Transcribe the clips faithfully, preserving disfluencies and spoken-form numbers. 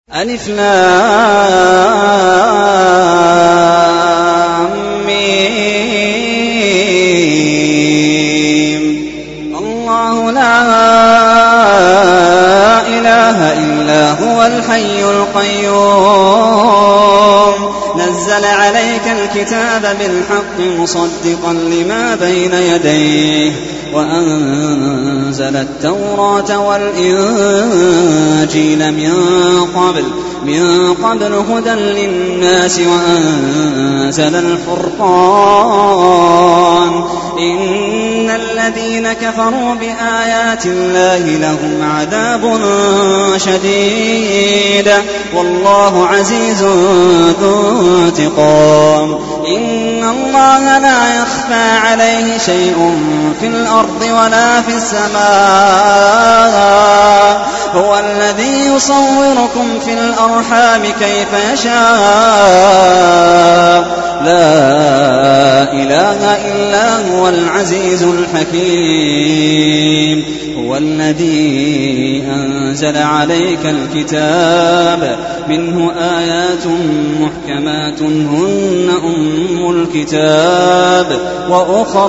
ألف لام ميم. الله لا إله إلا هو الحي القيوم نزل عليك الكتاب بالحق مصدقا لما بين يديه وأنزل التوراة والإنجيل من قبل من قبل هدى للناس وأنزل الفرقان إن الذين كفروا بآيات الله لهم عذاب شديد والله عزيز ذو انتقام. إن الله لا يخفى عليه شيء في الأرض ولا في السماء هو الذي يصوركم في الأرحام كيف يشاء لا إله إلا هو العزيز الحكيم. هو الذي أنزل عليك الكتاب منه آيات محكمات هن أم الكتاب وأخر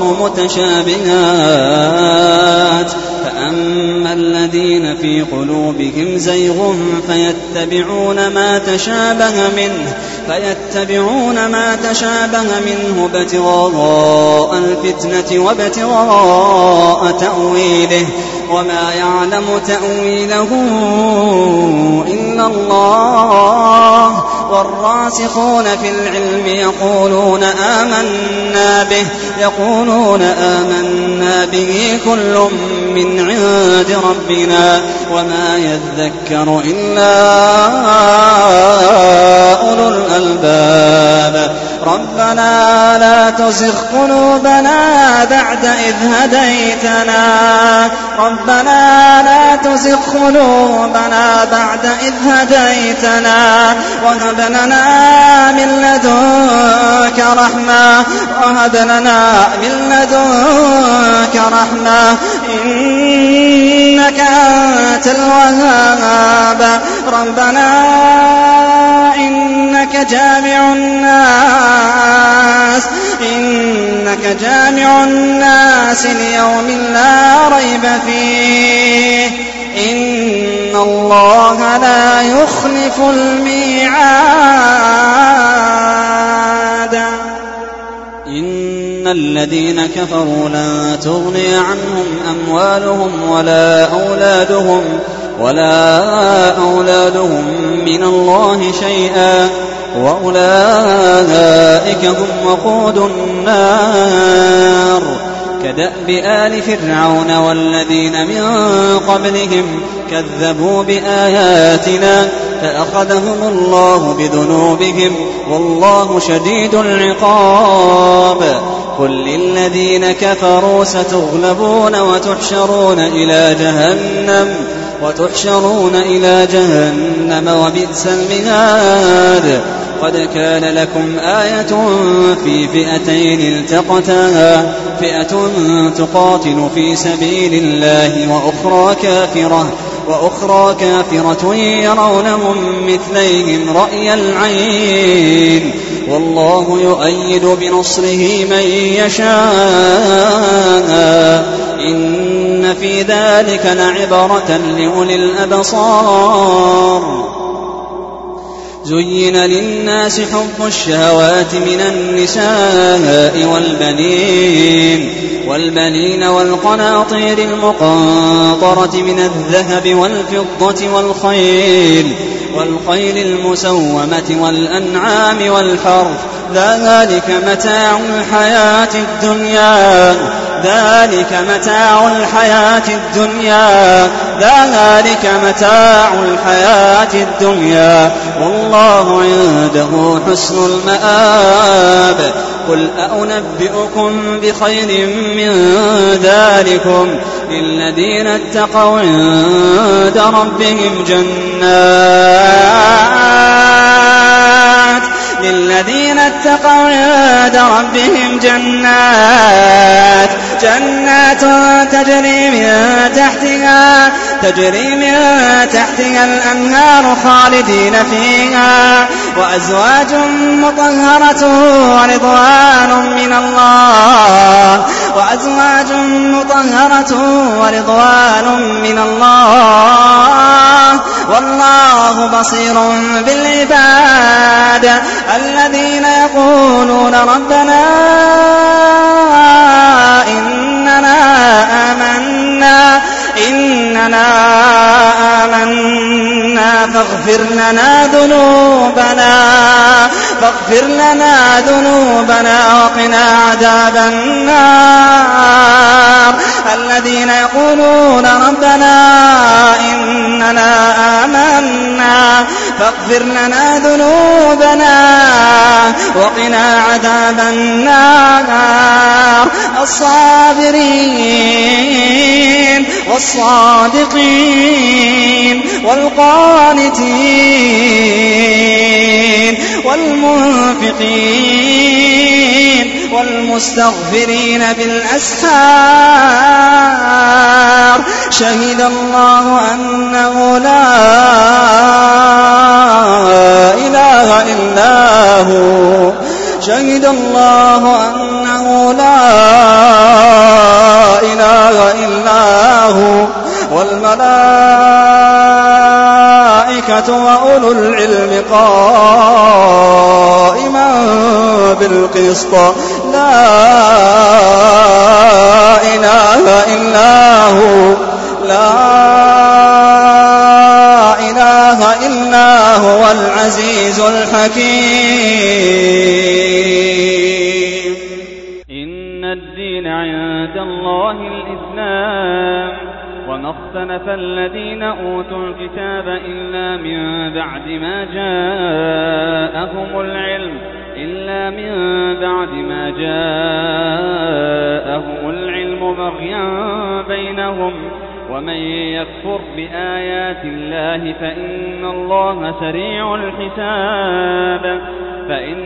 متشابهات فأما الذين في قلوبهم زيغ فيتبعون ما تشابه منه فيتبعون ما تشابه منه ابتغاء الفتنة وابتغاء تأويله وما يعلم تأويله إلا الله والراسخون في العلم يقولون آمنا به يقولون آمنا به كل من عند ربنا وما يذكر إلا أولو الألباب. ربنا لا تزغ قلوبنا بعد إذ هديتنا ربنا لا تزغ قلوبنا بعد إذ هديتنا وهب لنا من لدنك رحمة وهب لنا من لدنك رحمة إنك أنت الوهاب. ربنا إنك جامع الناس إنك جامع الناس ليوم لا ريب فيه إن الله لا يخلف الميعاد. إن الذين كفروا لن تغني عنهم أموالهم ولا أولادهم ولا أولادهم من الله شيئا وأولئك هم وقود النار كدأب آل فرعون والذين من قبلهم كذبوا بآياتنا فأخذهم الله بذنوبهم والله شديد العقاب. قل للذين كفروا ستغلبون وتحشرون إلى جهنم وتحشرون إلى جهنم وبئس المهاد. قد كان لكم آية في فئتين التقتا فئة تقاتل في سبيل الله وأخرى كافرة وأخرى كافرة يرونهم مثليهم رأي العين والله يؤيد بنصره من يشاء إن في ذلك لعبرة لأولي الأبصار. زين للناس حب الشهوات من النساء والبنين والبنين والقناطير المقنطرة من الذهب والفضة والخيل والخيل المسومة والأنعام والحرث ذلك متاع الحياة الدنيا ذلك متاع الحياة الدنيا ذلك متاع الحياة الدنيا والله عنده حسن المآب. قل أنبئكم بخير من ذلكم للذين اتقوا عند ربهم جنات للذين اتقوا عند ربهم جنات جنات تجري من تحتها تجري من تحتها الأنهار خالدين فيها وأزواج مطهرة ورضوان من الله وأزواج مطهرة ورضوان من الله والله بصير بالعباد الذين يقولون ربنا إننا آمنا إننا آمنا فاغفر لنا ذنوبنا فاغفر لنا ذنوبنا وقنا عذاب النار الذين يقولون ربنا إننا آمنا فاغفر لنا ذنوبنا وقنا عذاب النار الصابرين والصادقين والقانتين والمنفقين والمستغفرين بالأسحار شهد الله أنه لا إله إلا هو شهد الله أنه لا إله إلا هو والملائكة وأولو العلم قائما بالقسط لا إله إلا هو لا إله إلا هو العزيز الحكيم. إن الدين عند الله الإسلام وما اختلف الذين أوتوا الكتاب إلا من بعد ما جاءهم العلم إلا من بعد ما جاءهم العلم بغيا بينهم ومن يكفر بآيات الله فإن الله سريع الحساب. فإن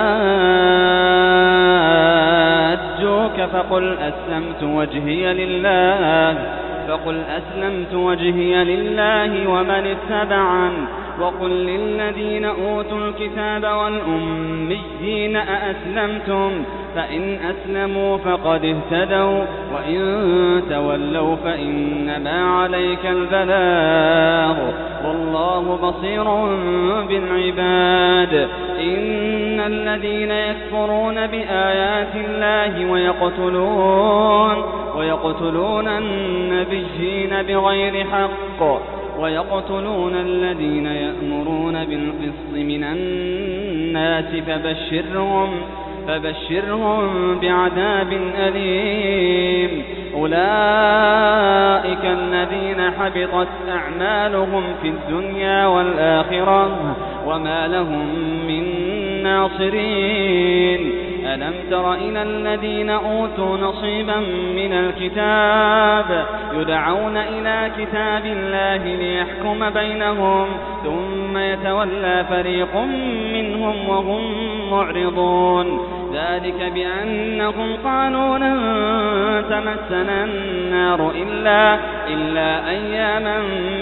حاجوك فقل أسلمت وجهي لله فقل أسلمت وجهي لله ومن اتبعن وقل للذين أوتوا الكتاب والأميين أأسلمتم فإن أسلموا فقد اهتدوا وإن تولوا فإنما عليك البلاغ والله بصير بالعباد. إن الذين يكفرون بآيات الله ويقتلون ويقتلون النبيين بغير حق ويقتلون الذين يأمرون بالقسط من الناس فبشرهم فبشرهم بعذاب أليم. أولئك الذين حبطت أعمالهم في الدنيا والآخرة وما لهم من ناصرين. ألم تر إلى الذين أوتوا نصيبا من الكتاب يدعون إلى كتاب الله ليحكم بينهم ثم يتولى فريق منهم وهم معرضون. ذلك بأنهم قالوا لن تمسنا النار إلا, إلا أياما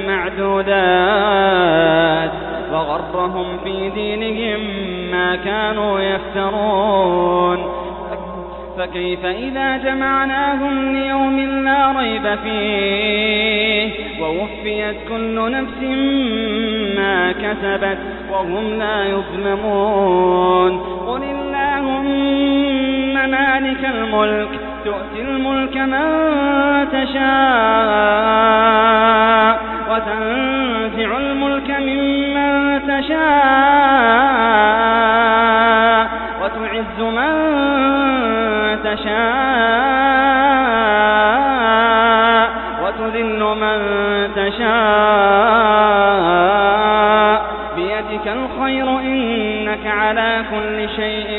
معدودات وغرهم في دينهم ما كانوا يفترون. فكيف إذا جمعناهم ليوم لا ريب فيه ووفيت كل نفس ما كسبت وهم لا يظلمون. قل اللهم مالك الملك تؤتي الملك من تشاء وتنزع الملك ممن تشاء وتعز من تشاء وتذل من تشاء بيدك الخير إنك على كل شيء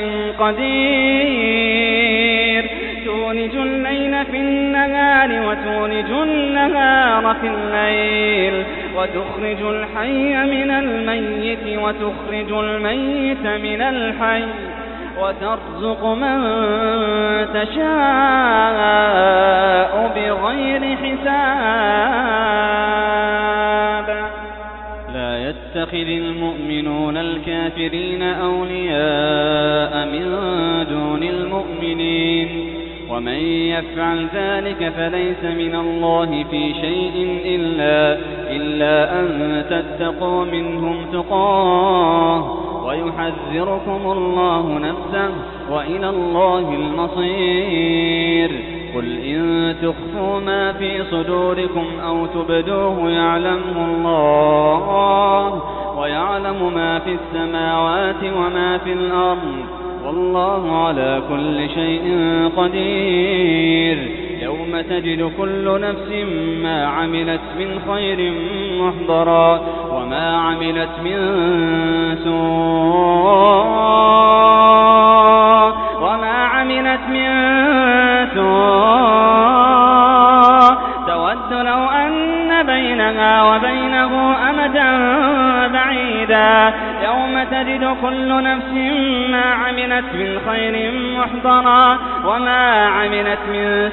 قدير. تولج الليل في النهار وتولج النهار في الليل وتخرج الحي من الميت وتخرج الميت من الحي وترزق من تشاء بغير حساب. لا يتخذ المؤمنون الكافرين أولياء من دون المؤمنين ومن يفعل ذلك فليس من الله في شيء إلا, إلا أن تتقوا منهم تقاه ويحذركم الله نفسه وإلى الله المصير. قل إن تخفوا ما في صدوركم أو تبدوه يعلمه الله ويعلم ما في السماوات وما في الأرض والله على كل شيء قدير. يوم تجد كل نفس ما عملت من خير محضرا وما عملت من سوء وما عملت من سوء تود لو أن بينها وبينه أمدا بعيدا. يوم تجد كل نفس ما عملت من خير محضرا وما عملت من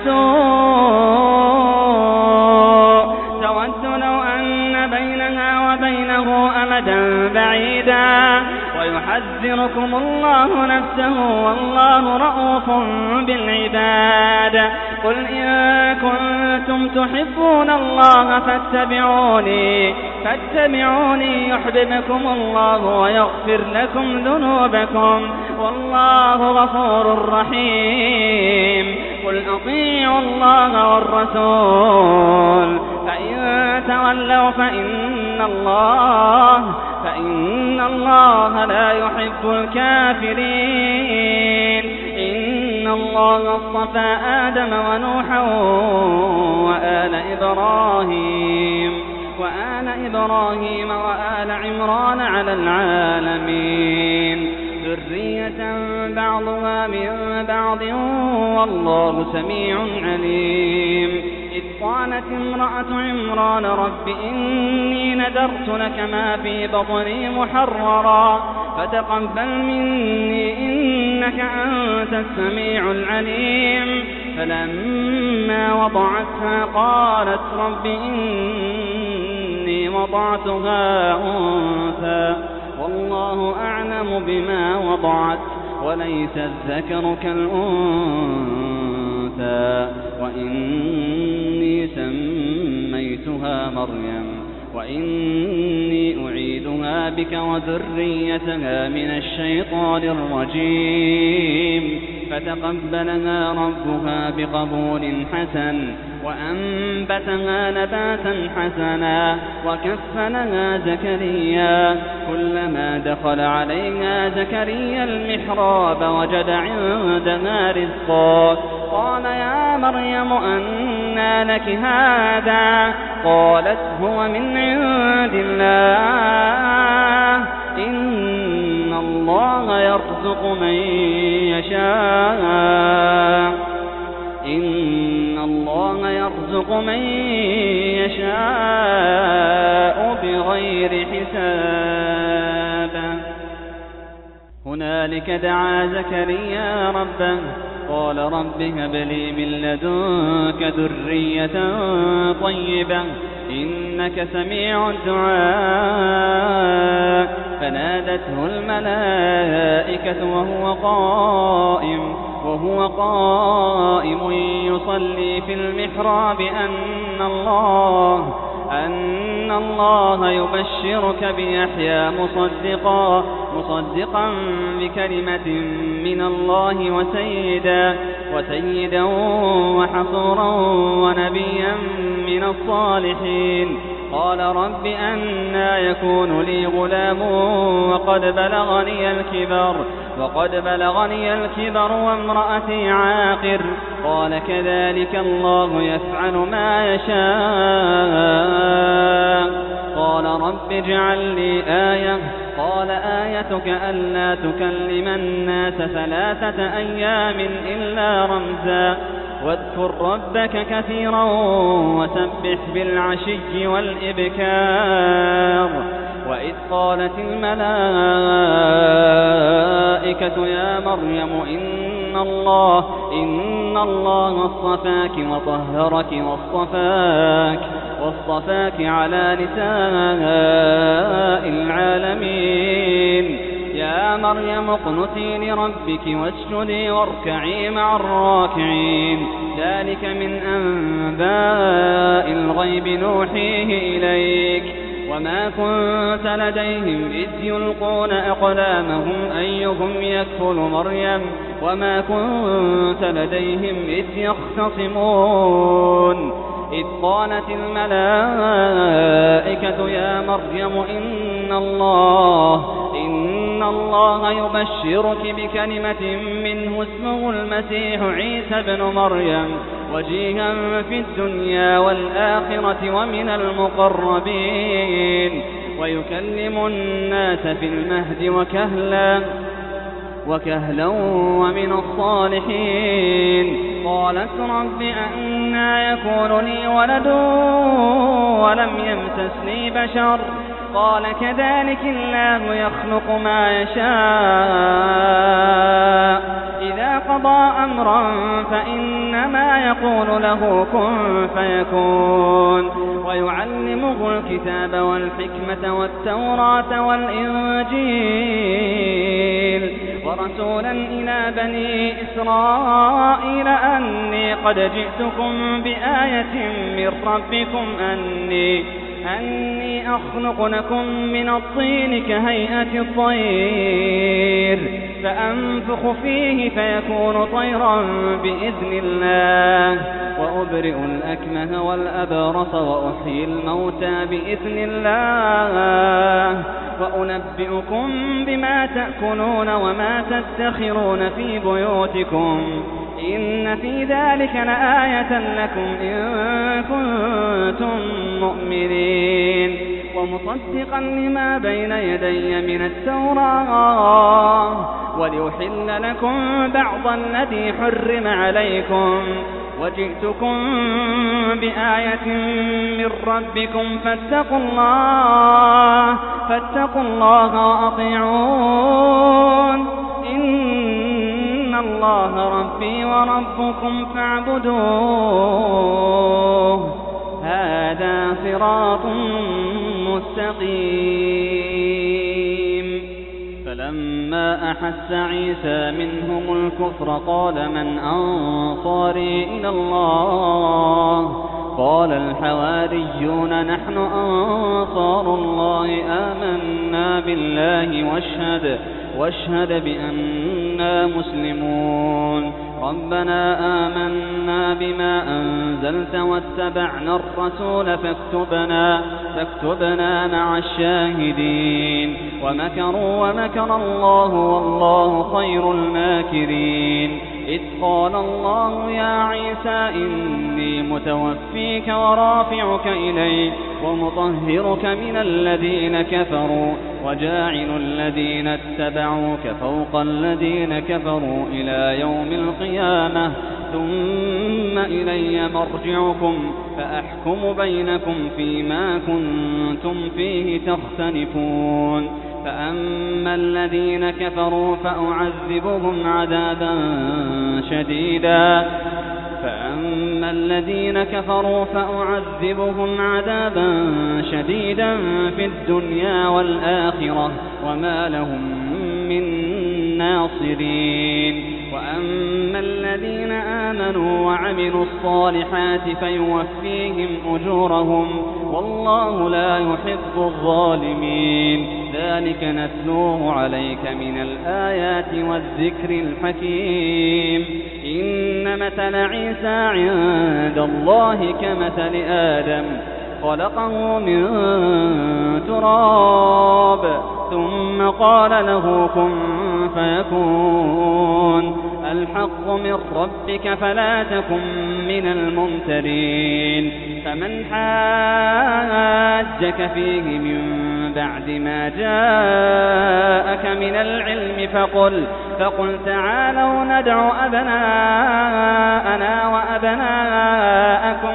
سوء تود لو أن بينها وبينه أمدا بعيدا ويحذركم الله نفسه والله رءوف بالعباد. قل إن كنتم تحبون الله فاتبعوني فاتبعوني يحببكم الله ويغفر لكم ذنوبكم والله غفور رحيم. قل أطيعوا الله والرسول فإن تولوا فإن الله فإن الله لا يحب الكافرين. إن الله اصطفى آدم ونوحا وآل إبراهيم وآل إبراهيم وآل عمران على العالمين ذرية بعضها من بعض والله سميع عليم. إذ قالت امرأة عمران رب إني نذرت لك ما في بطني محررا فتقبل مني إنك أنت السميع العليم. فلما وضعتها قالت رب إني وضعتها أنثى والله أعلم بما وضعت وليس الذكر كالأنثى وإني سميتها مريم وإني أعيدها بك وذريتها من الشيطان الرجيم. فتقبلها ربها بقبول حسن وأنبتها نباتا حسنا وكفلها زكريا. كلما دخل عليها زكريا المحراب وجد عندها رزقا قال يا مريم أنى لك هذا قالت هو من عند الله إن الله يرزق من يشاء إن الله يرزق من يشاء بغير حساب. هنالك دعا زكريا ربه قال رب هب لي من لدنك ذرية طيبة إنك سميع الدعاء. فنادته الملائكة وهو قائم وهو قائم يصلي في المحراب أن الله أن الله يبشرك بيحيى مصدقا مصدقا بكلمة من الله وسيدا وسيدا وحصورا ونبيا من الصالحين. قال رب أنى يكون لي غلام وقد بلغني الكبر وقد بلغني الكبر وامرأتي عاقر. قال كذلك الله يفعل ما يشاء. قال رب اجعل لي آية. قال آيتك ألا تكلم الناس ثلاثة أيام إلا رمزا واذكر ربك كثيرا وسبح بالعشي والإبكار. وإذ قالت الملائكة الملائكة يا مريم إن الله إن الله اصطفاك وطهرك واصطفاك واصطفاك على نساء العالمين يا مريم اقنتي لربك واسجدي واركعي مع الراكعين ذلك من أنباء الغيب نوحيه إليك وما كنت لديهم إذ يلقون أقلامهم أيهم يكفل مريم وما كنت لديهم إذ يختصمون إذ قالت الملائكة يا مريم إن الله إن الله يبشرك بكلمة منه اسمه المسيح عيسى ابن مريم وجيها في الدنيا والآخرة ومن المقربين ويكلم الناس في المهد وكهلا وكهلا ومن الصالحين قالت رب أنى يكون لي ولد ولم يمسسني بشر قال كذلك الله يخلق ما يشاء إذا قضى أمرا فإنما يقول له كن فيكون ويعلمه الكتاب والحكمة والتوراة والإنجيل ورسولا إلى بني إسرائيل أني قد جئتكم بآية من ربكم أني أني أخلق لكم من الطين كهيئة الطير فأنفخ فيه فيكون طيرا بإذن الله وأبرئ الأكمه والأبرص وأحيي الموتى بإذن الله وأنبئكم بما تأكلون وما تدخرون في بيوتكم إن في ذلك لآية لكم إن كنتم مؤمنين ومصدقا لما بين يدي من التوراة وليحل لكم بعض الذي حرم عليكم وجئتكم بآية من ربكم فاتقوا الله فاتقوا الله وأطيعون إن الله ربي وربكم فاعبدوه هذا صراط مستقيم فلما أحس عيسى منهم الكفر قال من أنصاري إلى الله قال الحواريون نحن أنصار الله آمنا بالله واشهد واشهد بأننا مسلمون ربنا آمنا بما أنزلت واتبعنا الرسول فاكتبنا فاكتبنا مع الشاهدين ومكروا ومكر الله والله خير الماكرين إذ قال الله يا عيسى إني متوفيك ورافعك إلي ومطهرك من الذين كفروا وجاعل الذين اتبعوك فوق الذين كفروا إلى يوم القيامة ثم إلي مرجعكم فأحكم بينكم فيما كنتم فيه تختلفون فأما الذين كفروا فأعذبهم عذابا شديدا فأما الذين كفروا فأعذبهم عذابا شديدا في الدنيا والآخرة وما لهم من ناصرين وأما الذين آمنوا وعملوا الصالحات فيوفيهم أجورهم والله لا يحب الظالمين ذلك نتلوه عليك من الآيات والذكر الحكيم إن مثل عيسى عند الله كمثل آدم خلقه من تراب ثم قال له كن فيكون الحق من ربك فلا تكن من الممترين فمن حاجك فيه من بعد ما جاءك من العلم فقل فقل تعالوا ندع أبناءنا وأبناءكم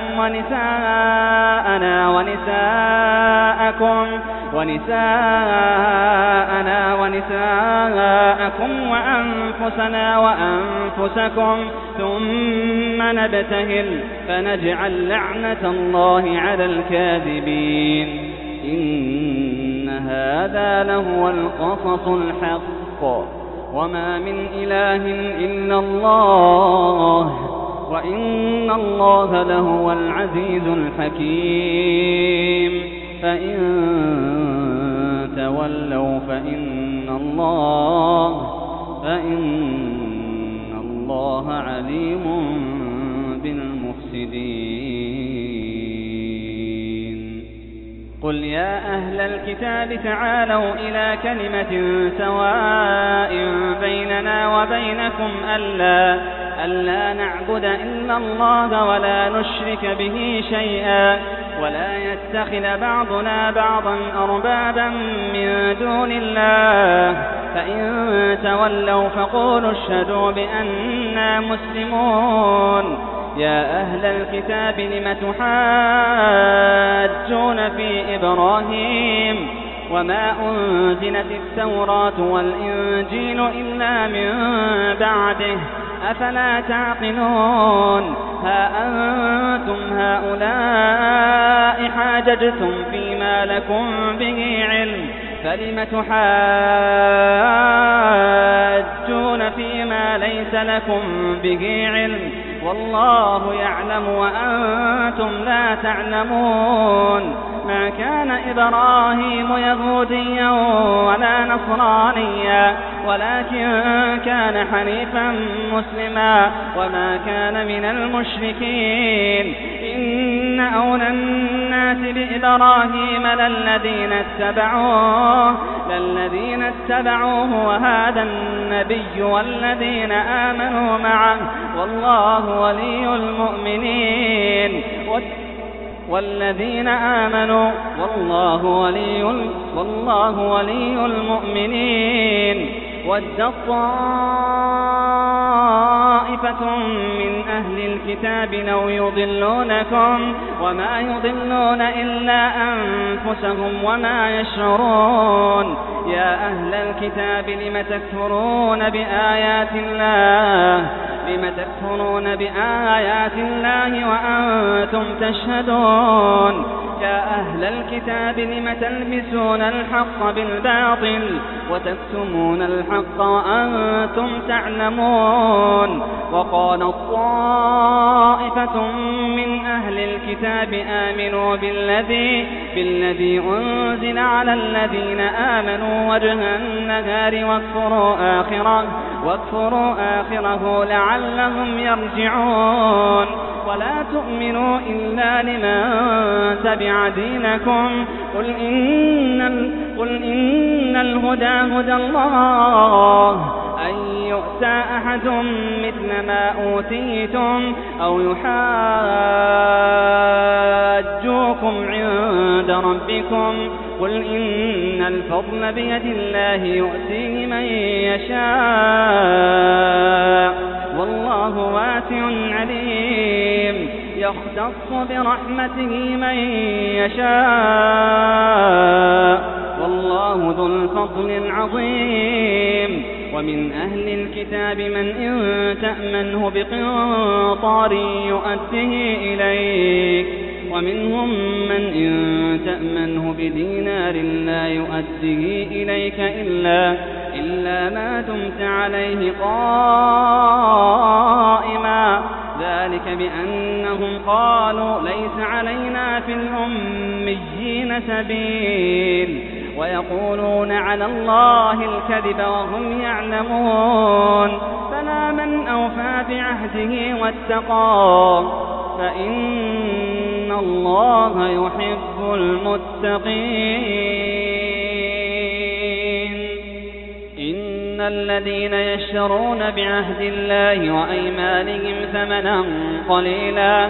ونساءنا ونساءكم ونساءنا ونساءكم وأنفسنا وأنفسكم ثم نبتهل فنجعل لعنة الله على الكاذبين إن هذا لهو القصص الحق وما من إله إلا الله وإن الله لهو العزيز الحكيم فإن تولوا فإن الله فإن الله عليم بالمفسدين قل يا أهل الكتاب تعالوا إلى كلمة سواء بيننا وبينكم ألا ألا نعبد إلا الله ولا نشرك به شيئا ولا يتخذ بعضنا بعضا أربابا من دون الله فإن تولوا فقولوا اشهدوا بأننا مسلمون يا أهل الكتاب لم تحاجون في إبراهيم وما أنزلت التوراة والإنجيل إلا من بعده أفلا تعقلون ها أنتم هؤلاء حاججتم فيما لكم به علم فلم تحاجون فيما ليس لكم به علم والله يعلم وأنتم لا تعلمون ما كان إبراهيم يهوديا ولا نصرانيا ولكن كان حنيفا مسلما وما كان من المشركين إن أولى الناس بإبراهيم للذين اتبعوه للذين اتبعوه وهذا النبي والذين آمنوا معه والله ولي المؤمنين والذين آمنوا والله ولي والله ولي المؤمنين ود طائفة من أهل الكتاب لو يضلونكم وما يضلون إلا أنفسهم وما يشعرون يا أهل الكتاب لم تكفرون بآيات الله لم تكفرون بآيات الله وأنتم تشهدون يا أهل الكتاب لم تلبسون الحق بالباطل وتكتمون الحق وأنتم تعلمون وقال طائفة من أهل الكتاب آمنوا بالذي بالذي أنزل على الذين آمنوا وجه النهار واكفروا آخره واكفروا آخره لعلهم يرجعون ولا تؤمنوا إلا لمن تبع دينكم قل إن, قل إن الهدى هدى الله أن يؤتى أحد مثل ما أوتيتم أو يحاجوكم عند ربكم قل إن الفضل بيد الله يؤتيه من يشاء والله واسع عليم يختص برحمته من يشاء والله ذو الفضل العظيم ومن أهل الكتاب من إن تأمنه بقنطار يؤده إليك ومنهم من إن تأمنه بدينار لا يؤده إليك إلا, إلا ما دمت عليه قائما ذلك بأنهم قالوا ليس علينا في الأميين سبيل ويقولون على الله الكذب وهم يعلمون فلا من أوفى بعهده واتقى فإن الله يحب المتقين إن الذين يشترون بعهد الله وأيمانهم ثمنا قليلا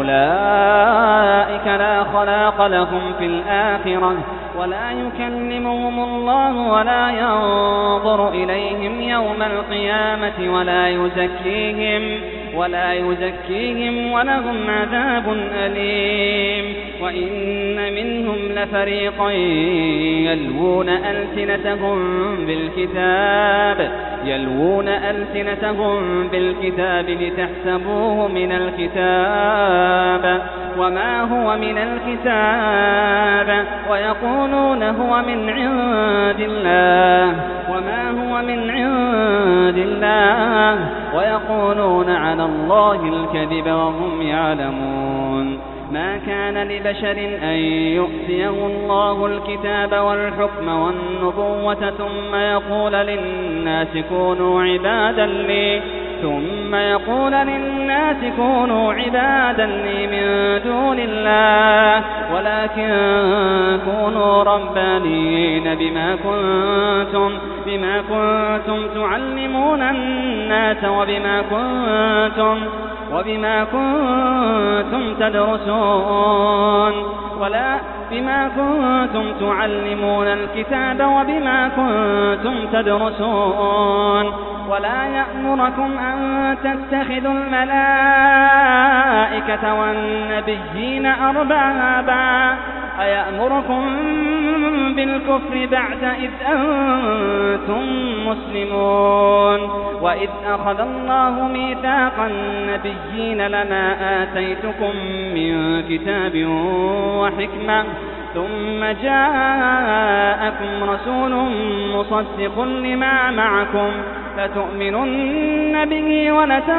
أولئك لا خلاق لهم في الآخرة ولا يكلمهم الله ولا ينظر إليهم يوم القيامة ولا يزكيهم ولا يزكيهم ولهم عذاب أليم وإن منهم لفريقا يلوون ألسنتهم بالكتاب يلوون ألسنتهم بالكتاب لتحسبوه من الكتاب وما هو من الكتاب ويقولون هو من عند الله وما هو من عند الله ويقولون على الله الكذب وهم يعلمون. ما كان لبشر أن يؤتيه الله الكتاب والحكم والنبوة ثم يقول للناس كونوا عبادا لي ثم يقول للناس كونوا عبادا لي من دون الله ولكن كونوا ربانيين بما كنتم بما كنتم تعلمون الناس وبما كنتم وبما كنتم تدرسون ولا بما كنتم تعلمون الكتاب وبما كنتم تدرسون ولا يأمركم أن تتخذوا الملائكة والنبيين أربابا أيأمركم بالكفر بعد إذ أنتم مسلمون. وإذ أخذ الله ميثاق النبيين لما آتيتكم من كتاب وحكمة ثم جاءكم رسول مصدق لما معكم لتؤمنن به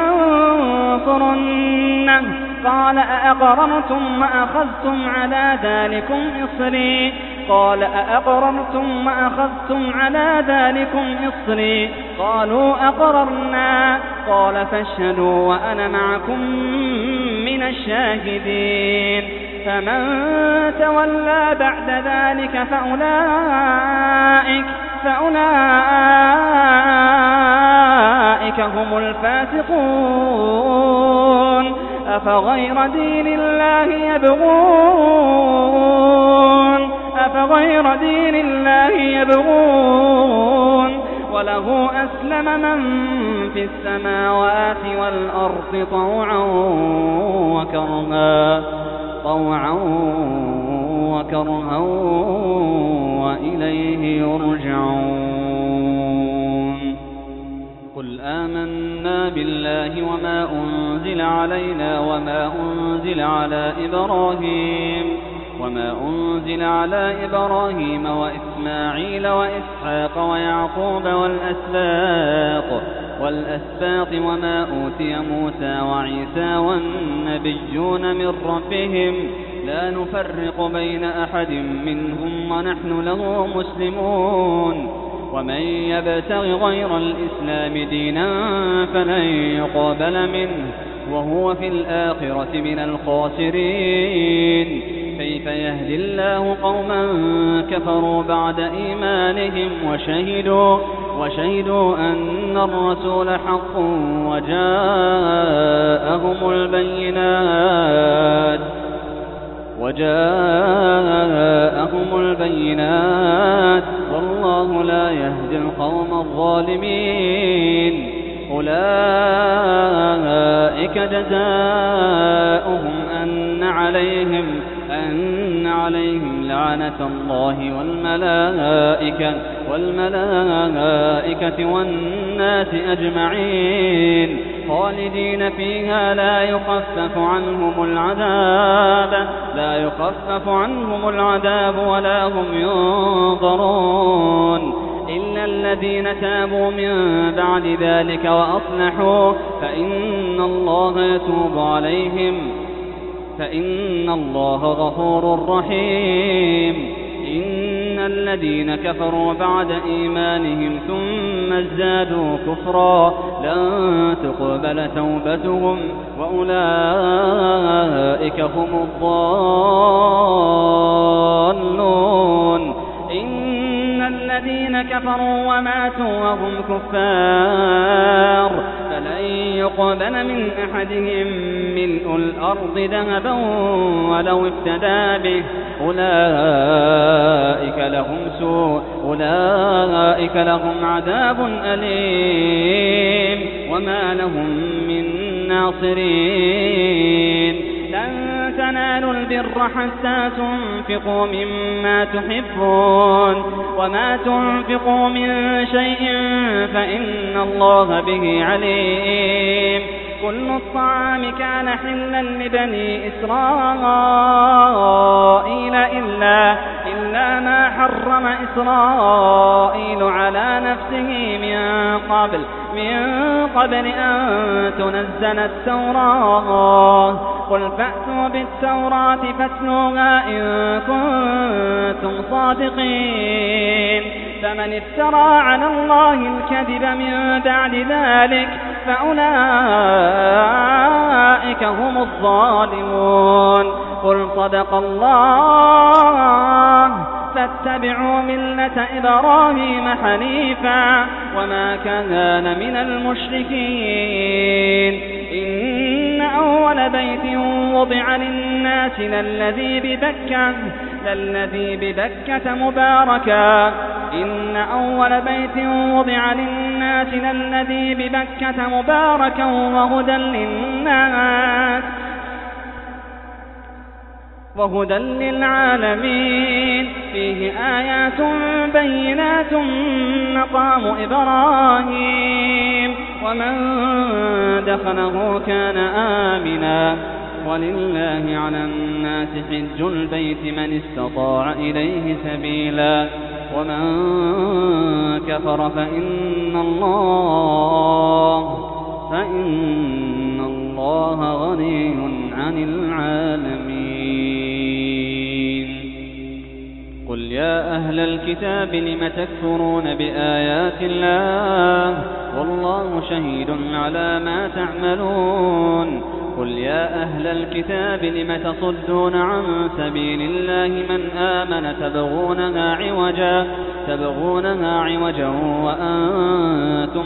ولتنصرنه قال أأقررتم وأخذتم على ذلكم إصري قال أأقررتم وأخذتم على ذلكم إصري قالوا أقررنا قال فاشهدوا وأنا معكم من الشاهدين. فمن تولى بعد ذلك فأولئك فأولئك هم الفاسقون. أفغير دين الله يبغون أفغير دين الله يبغون وله أسلم من في السماوات والأرض طوعا وكرها طوعا وكرها وإليه يرجعون. قل آمنا بالله وما أنزل علينا وما أنزل على إبراهيم وما أنزل على إبراهيم وإسماعيل وإسحاق ويعقوب والأسباط والأسباط وما أوتي موسى وعيسى والنبيون من ربهم لا نفرق بين أحد منهم ونحن له مسلمون. ومن يبتغ غير الإسلام دينا فلن يقبل منه وهو في الآخرة من الخاسرين. كيف يهدي الله قوما كفروا بعد إيمانهم وشهدوا وشهدوا أن الرسول حق وجاءهم البينات وجاءهم البينات والله لا يهدي القوم الظالمين. أولئك جزاؤهم أن عليهم أن عليهم لعنة الله والملائكة والملائكة والناس أجمعين خالدين فيها لا يخفف عنهم العذاب لا يخفف عنهم العذاب ولا هم ينظرون إلا الذين تابوا من بعد ذلك وأصلحوا فإن الله يتوب عليهم فإن الله غفور رحيم. إن الذين كفروا بعد إيمانهم ثم ازدادوا كفرا لن تقبل توبتهم وأولئك هم الضالون. إن الذين كفروا وماتوا وهم كفار فلن يقبل من أحدهم ملء الأرض ذهبا ولو افتدى به أولئك لهم سوء أولئك لهم عذاب أليم وما لهم من ناصرين. لن لن تنالوا البر حتى تنفقوا مما تحبون وما تنفقوا من شيء فإن الله به عليم كل الطعام كان حلا لبني إسرائيل إلا, إلا ما حرم إسرائيل على نفسه من قبل من قبل أن تنزل التوراة قل فأتوا بالتوراة فاتلوها إن كنتم صادقين فمن افترى على الله الكذب من بعد ذلك فأولئك هم الظالمون قل صدق الله فاتبعوا ملة إبراهيم حنيفا وما كان من المشركين إن أول بيت وضع للناس للذي ببكة للذي ببكة مباركا إن أول بيت وضع للناس للذي ببكة مباركا وهدى للناس وهدى للعالمين فيه آيات بينات مقام إبراهيم ومن دخله كان آمنا ولله على الناس حج البيت من استطاع إليه سبيلا ومن كفر فإن الله فإن الله غني عن العالمين قل يا أهل الكتاب لم تكفرون بآيات الله والله شهيد على ما تعملون قل يا أهل الكتاب لم تصدون عن سبيل الله من آمن تبغونها عوجا تبغونها عوجا وأنتم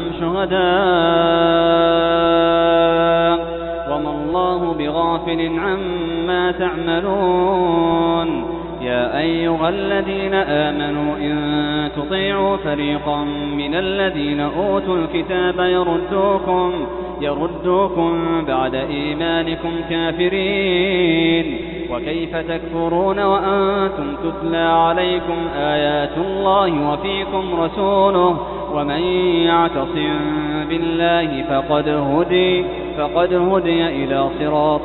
شهداء وما الله بغافل عما تعملون يا أيها الذين آمنوا إن تطيعوا فريقا من الذين أوتوا الكتاب يردوكم يردوكم بعد إيمانكم كافرين وكيف تكفرون وأنتم تتلى عليكم آيات الله وفيكم رسوله ومن يعتصم بالله فقد هدي فقد هدي إلى صراط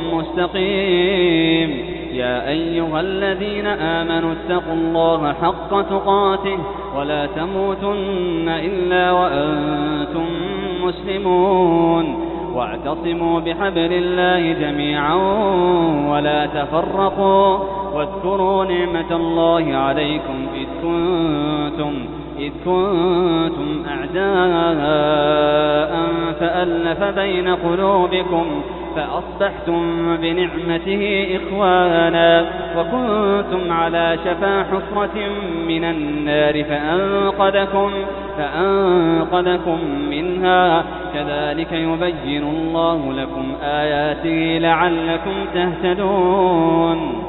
مستقيم يا أيها الذين آمنوا اتقوا الله حق تقاته ولا تموتن إلا وأنتم مسلمون واعتصموا بحبل الله جميعا ولا تفرقوا واذكروا نعمة الله عليكم إذ كنتم إذ كنتم أعداء فألف بين قلوبكم فأصبحتم بنعمته إخوانا وكنتم على شفا حفرة من النار فأنقذكم, فأنقذكم منها كذلك يبين الله لكم آياته لعلكم تهتدون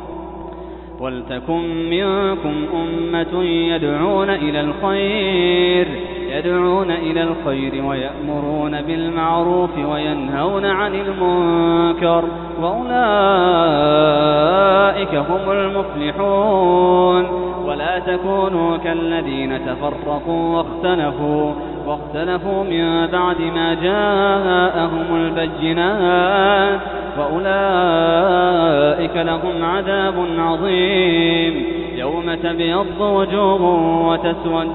ولتكن منكم أمة يدعون إلى الخير يدعون إلى الخير ويأمرون بالمعروف وينهون عن المنكر وأولئك هم المفلحون ولا تكونوا كالذين تفرقوا واختلفوا واختلفوا من بعد ما جاءهم البينات وأولئك لهم عذاب عظيم يوم تبيض وجوه وتسود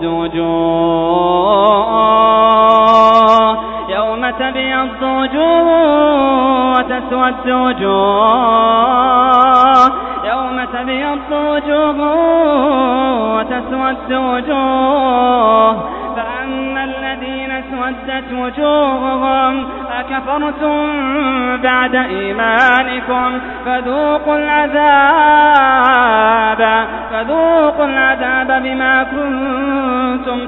وجوه يوم تبيض وجوه وتسود وجوه يوم تبيض وجوه وتسود وجوه فأما الذين اسودت وجوههم أكفرتم بعد إيمانكم فذوقوا العذاب فذوقوا العذاب بما كنتم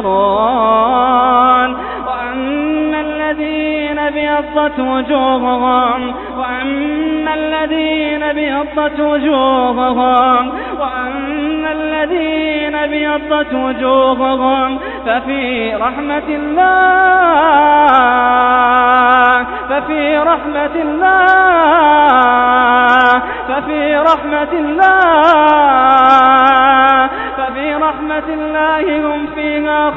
تكفرون وأما الذين ابيضت وجوههم وأما الذين ابيضت وجوههم وأما الذين ابيضت وجوههم ففي رحمة الله ففي رحمة الله ففي رحمة الله ففي رحمة الله هم فيها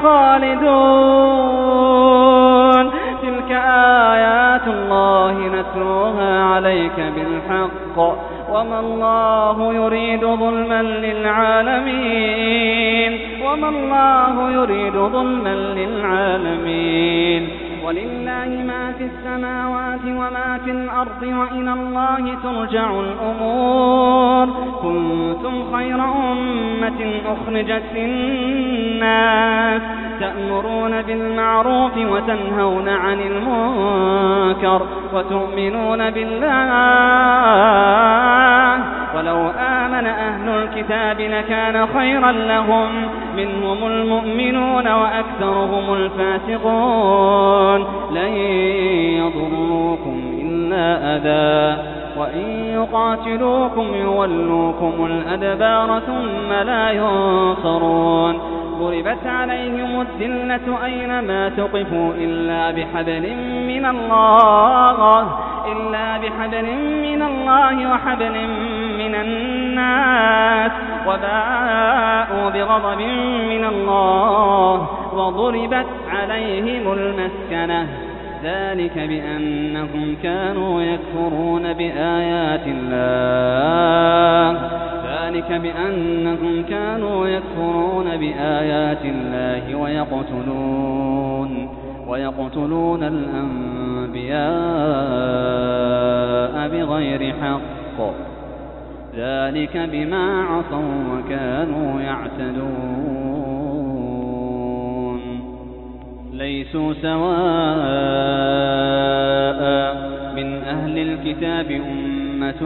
خالدون. تلك آيات الله نتلوها عليك بالحق وما الله يريد ظلما للعالمين وما الله يريد ظلما للعالمين. ولله ما في السماوات وما في الأرض وإلى الله ترجع الأمور. كنتم خير أمة أخرجت للناس تأمرون بالمعروف وتنهون عن المنكر وتؤمنون بالله. ولو آمن أهل الكتاب لكان خيرا لهم منهم المؤمنون وأكثرهم الفاسقون. لن يضروكم إلا أذى وإن يقاتلوكم يولوكم الأدبار ثم لا ينصرون. ضربت عليهم الذلة أينما تقفوا إلا بحبل من الله إلا بحبل من الله وحبل من الناس وباءوا بغضب من الله وضربت عليهم المسكنة. ذلك بأنهم كانوا يكفرون بآيات الله ذلك بأنهم كانوا يكفرون بآيات الله ويقتلون ويقتلون الأنبياء بغير حق. ذلك بما عصوا وكانوا يعتدون. ليسوا سواء من أهل الكتاب أمة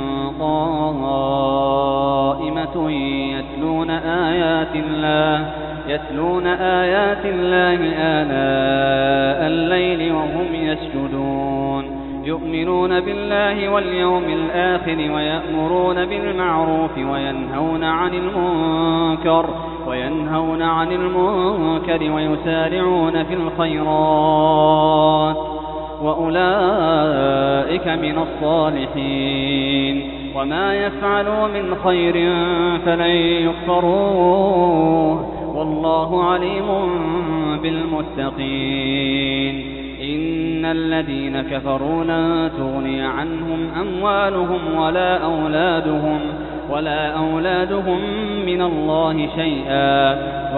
قائمة يتلون آيات الله يتلون آيات الله آناء الليل وهم يسجدون. يؤمنون بالله واليوم الآخر ويأمرون بالمعروف وينهون عن المنكر وينهون عن المنكر ويسارعون في الخيرات وأولئك من الصالحين. وما يفعلوا من خير فلن يكفروه والله عليم بالمتقين. إن الذين كفروا لن تغني عنهم أموالهم ولا أولادهم ولا أولادهم من الله شيئا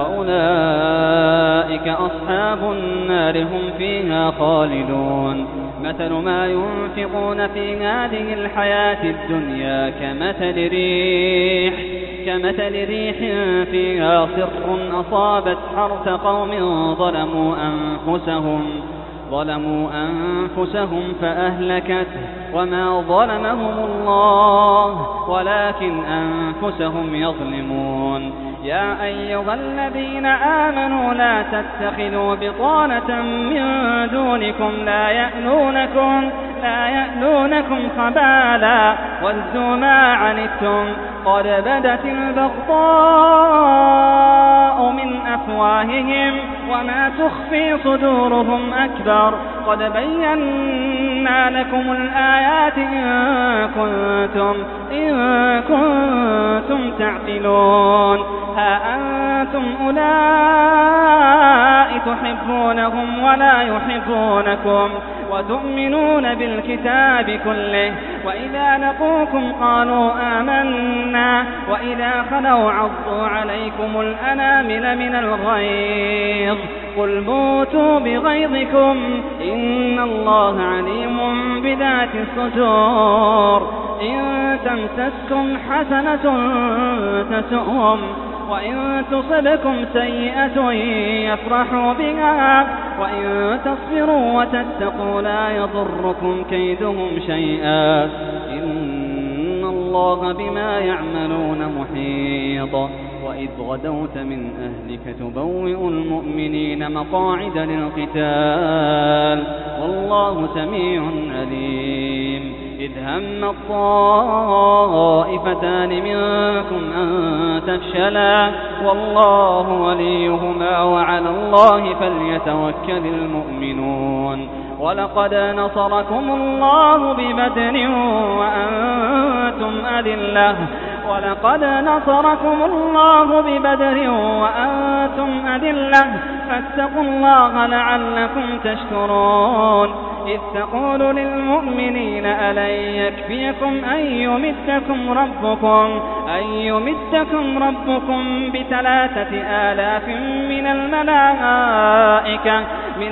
وأولئك أصحاب النار هم فيها خالدون. مثل ما ينفقون في هذه الحياة الدنيا كمثل ريح كمثل ريح فيها صر أصابت حرث قوم ظلموا أنفسهم ظلموا أنفسهم فأهلكته وما ظلمهم الله ولكن أنفسهم يظلمون. يا أيها الذين آمنوا لا تتخذوا بطانة من دونكم لا يألونكم لا يألونكم خبالا ودوا ما عنتم قد بدت البغضاء من أفواههم وما تخفي صدورهم أكبر. قد بينا لكم الآيات إن كنتم إن كنتم تعقلون. ها أنتم أولئك تحبونهم ولا يحبونكم وتؤمنون بالكتاب كله وإذا لقوكم قالوا آمنا وإذا خلوا عضوا عليكم الأنامل من الغيظ. قل موتوا بغيظكم إن الله عليم بذات الصدور. إن تمسسكم حسنة تسؤهم وإن تصبكم سيئة يفرحوا بها وإن تصبروا وتتقوا لا يضركم كيدهم شيئا إن الله بما يعملون محيط. وإذ غدوت من أهلك تبوئ المؤمنين مقاعد للقتال والله سميع عليم. إذ هم الطائفتان منكم أن تفشلا والله وليهما وعلى الله فليتوكل المؤمنون. ولقد نصركم الله ببدر وأنتم أذلة ولقد نصركم الله ببدر وأنتم أذلة فاتقوا الله لعلكم تشكرون إذ تقول للمؤمنين ألن يكفيكم أن يمدكم ربكم أن يمدكم ربكم بثلاثة آلاف من الملائكة من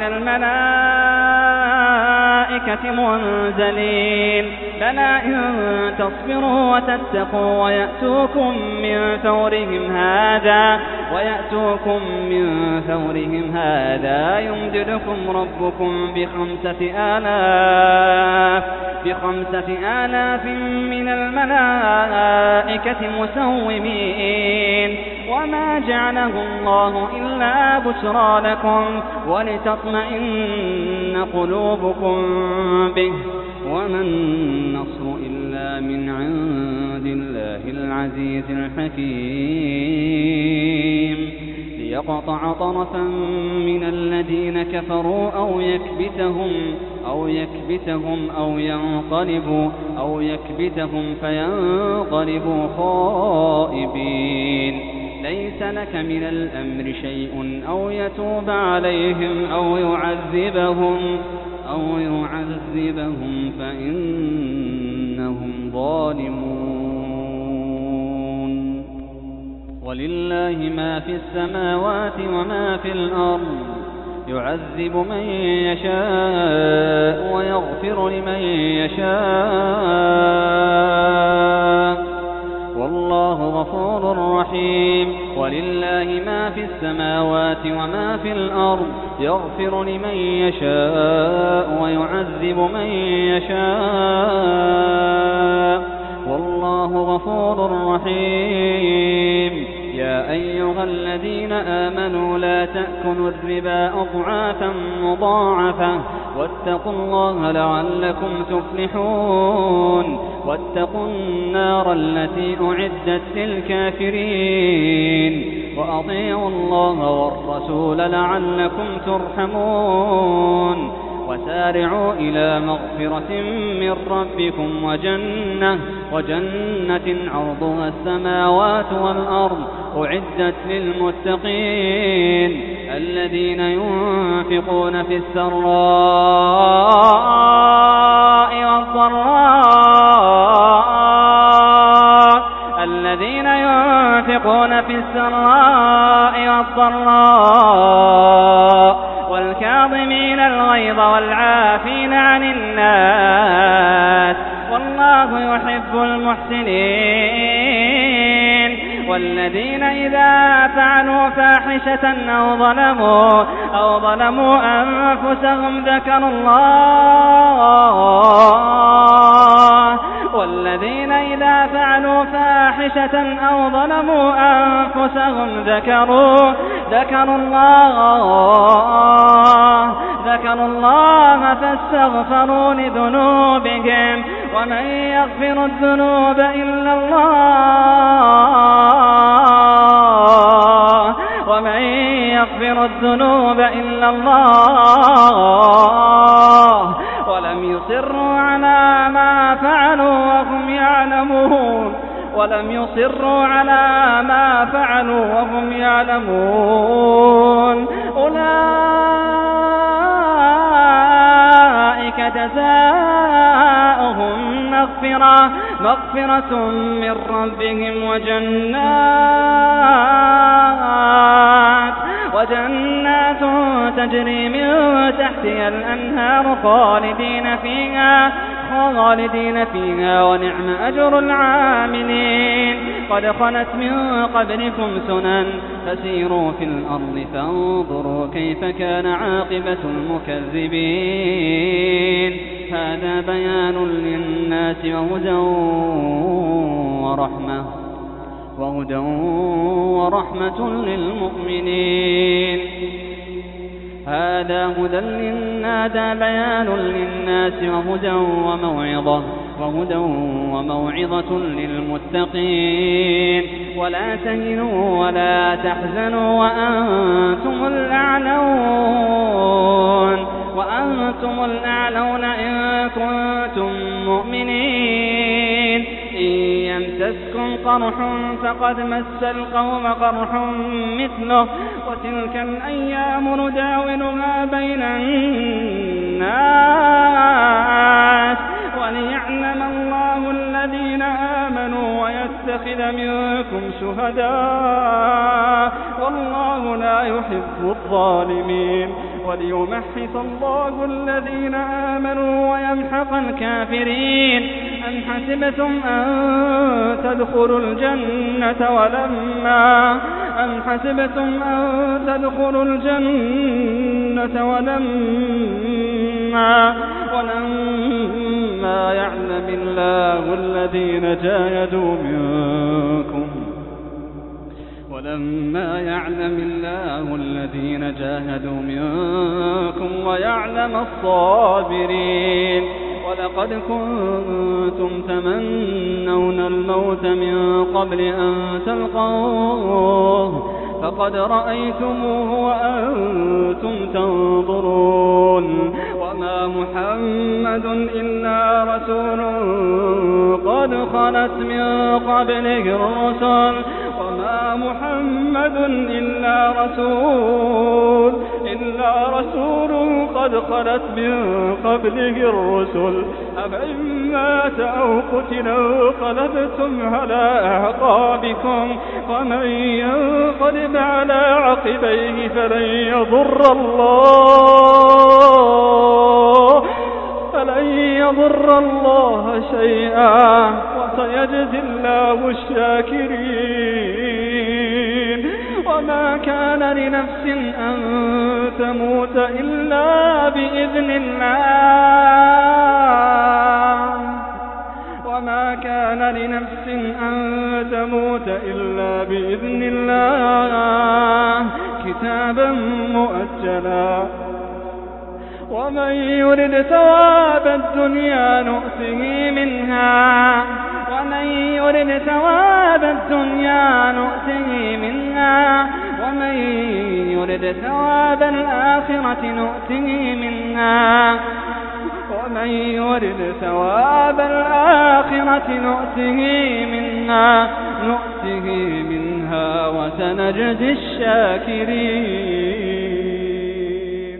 الملائكة منزلين بلى إن تصبروا وتتقوا ويأتوكم من فورهم هذا ويأتوكم من فورهم هذا يمددكم ربكم بخمسة آلاف بخمسة آلاف من الملائكة مسومين وما جعله الله إلا بشرى لكم ولتطمئن قلوبكم به وما النصر إلا من عند الله العزيز الحكيم ليقطع طرفا من الذين كفروا أو يكبتهم أو يكبتهم أو ينقلبوا أو يكبتهم فينقلبوا خائبين ليس لك من الأمر شيء أو يتوب عليهم أو يعذبهم أو يعذبهم فإنهم ظالمون ولله ما في السماوات وما في الأرض يعذب من يشاء ويغفر لمن يشاء والله غفور رحيم ولله ما في السماوات وما في الأرض يغفر لمن يشاء ويعذب من يشاء والله غفور رحيم يا أيها الذين آمنوا لا تأكلوا الربا أضعافا مضاعفة واتقوا الله لعلكم تفلحون واتقوا النار التي أعدت للكافرين وأطيعوا الله والرسول لعلكم ترحمون وسارعوا إلى مغفرة من ربكم وجنة وجنة عرضها السماوات والأرض أعدت للمتقين الذين ينفقون في السراء والضراء الذين ينفقون في السراء والضراء والكاظمين الغيظ والعافين عن الناس والله يحب المحسنين والذين إذا فعلوا فاحشة أو ظلموا أو ظلموا أنفسهم ذكروا الله والذين إذا فعلوا فاحشة أو ظلموا أنفسهم ذكروا ذكروا الله ذكروا الله فاستغفروا لذنوبهم ومن يغفر الذنوب إلا الله ومن يغفر الذنوب إلا الله ولم يصروا على ما فعلوا وهم يعلمون ولم يصروا على ما فعلوا وهم يعلمون أولئك جزاؤهم مغفرة مغفرة من ربهم وجنات وجنات تجري من تحتها الأنهار خالدين فيها خالدين فيها ونعم أجر العاملين قد خلت من قبلكم سنن فسيروا في الأرض فانظروا كيف كان عاقبة المكذبين هذا بيان للناس وهدى ورحمة وهدى ورحمة للمؤمنين هذا هدى للناس بيان للناس وهدى وموعظة وهدى وموعظة للمتقين ولا تهنوا ولا تحزنوا وأنتم الأعلون وأنتم الأعلون إن كنتم مؤمنين إن يمسسكم قرح فقد مس القوم قرح مثله وتلك الأيام نداولها بين الناس وليعلم الله الذين آمنوا ويتخذ منكم شهداء والله لا يحب الظالمين وليمحص الله الذين آمنوا ويمحق الكافرين أم حسبتم أن تدخلوا الجنة ولما أم حسبتم أن تدخلوا الجنة ولما ولما يعلم الله الذين جاهدوا منكم ولما يعلم الله الذين جاهدوا منكم ويعلم الصابرين ولقد كنتم تمنون الموت من قبل أن تلقوه فقد رأيتموه وأنتم تنظرون وما محمد إلا رسول قد خلت من قبله الرسل وما محمد إلا رسول إلا رسول قد خلت من قبله الرسل أفإن مات أو قتل انقلبتم على أعقابكم ومن ينقلب على عقبيه فلن يضر الله فلن يضر الله شيئا وسيجزي الله الشاكرين وما كان لنفس أن تموت إلا بإذن الله وما كان لنفس أن تموت إلا بإذن الله كتابا مؤجلا ومن يرد ثواب الدنيا نؤته منها ومن يرد ثواب الدنيا نؤته منها ومن يرد ثواب الآخرة نؤته منها ومن يرد ثواب الآخرة نؤته منها نؤته منها وسنجزي الشاكرين.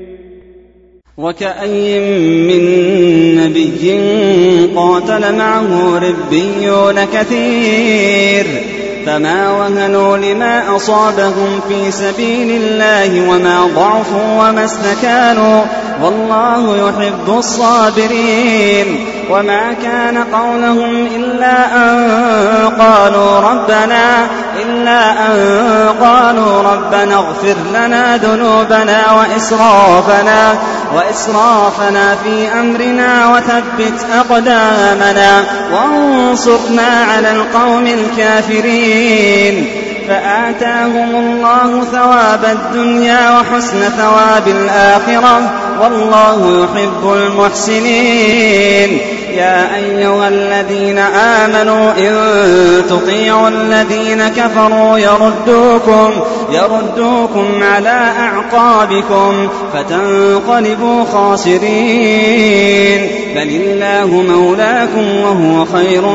وكأي من نبي قاتل معه ربيون كثير فما وهنوا لما أصابهم في سبيل الله وما ضعفوا وما استكانوا والله يحب الصابرين وما كان قولهم إلا أن قالوا ربنا إلا أن قالوا ربنا اغفر لنا ذنوبنا وإسرافنا وإسرافنا في أمرنا وثبت أقدامنا وانصرنا على القوم الكافرين فآتاهم الله ثواب الدنيا وحسن ثواب الآخرة والله يحب المحسنين. يا أيها الذين آمنوا إن تطيعوا الذين كفروا يردوكم يردوكم على أعقابكم فتنقلبوا خاسرين بل الله مولاكم وهو خير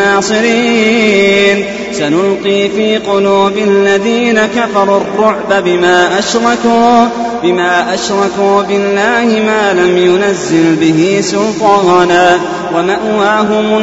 الناصرين. سنلقي في قلوب الذين كفروا الرعب بما أشركوا بما أشركوا بالله ما لم ينزل به سلطانا ومأواهم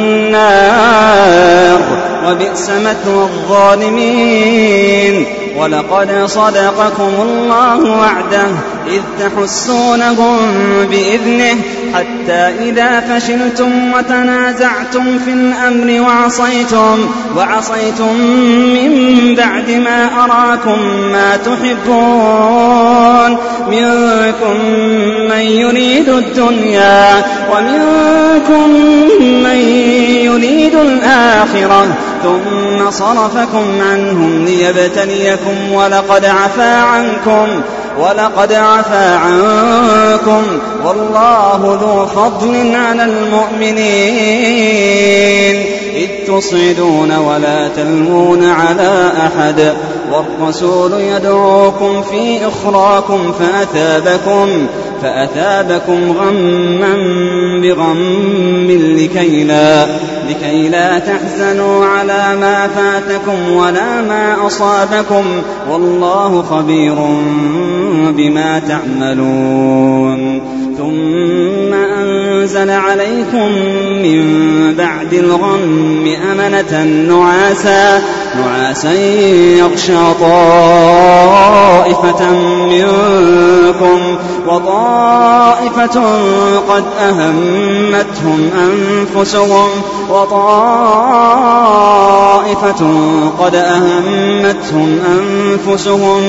النار وبئس مثوى الظالمين. ولقد صدقكم الله وعده إذ تحسونهم بإذنه حتى إذا فشلتم وتنازعتم في الأمر وعصيتم, وعصيتم من بعد ما أراكم ما تحبون منكم من يريد الدنيا ومنكم من يريد الآخرة ثم صرفكم عنهم ليبتليكم ولقد عفا عنكم ولقد عفا عنكم والله ذو فضل على المؤمنين إذ تصعدون ولا تلوون على أحد والرسول يدعوكم في أخراكم فأثابكم, فأثابكم غما بغم لكي لا, لكي لا تحزنوا على ما فاتكم ولا ما أصابكم والله خبير بما تعملون. ثم أنزل عليكم من بعد الغم أمنة نعاسا, نعاسا يغشى طائفة منكم وطائفة قد أهمتهم أنفسهم, وطائفة قد أهمتهم أنفسهم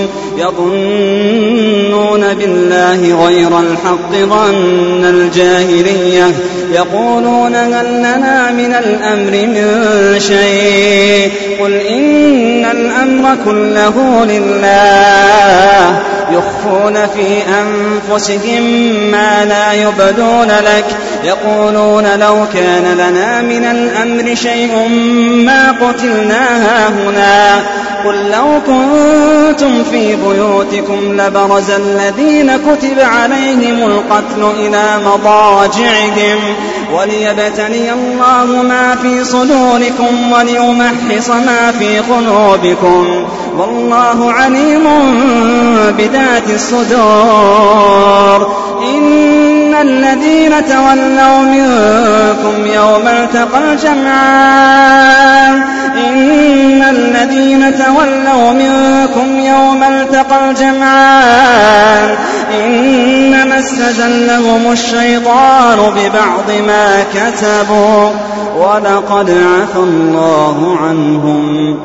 يظنون بالله غير الحق ظن الجاهلية يقولون هل لنا من الأمر من شيء قل إن الأمر كله لله يخفون في أنفسهم ما لا يبدون لك يقولون لو كان لنا من الأمر شيء ما قتلنا هاهنا قل لو كنتم في بيوتكم لبرز الذين كتب عليهم القتل إلى مضاجعهم وليبتلي الله ما في صدوركم وليمحص ما في قلوبكم والله عليم بذات الصدور. إن الذين تولوا منكم يوم التقى الجمعان إن الذين تولوا منكم يوم التقى الجمعان إنما استزلهم الشيطان ببعض ما كسبوا ولقد عفى الله عنهم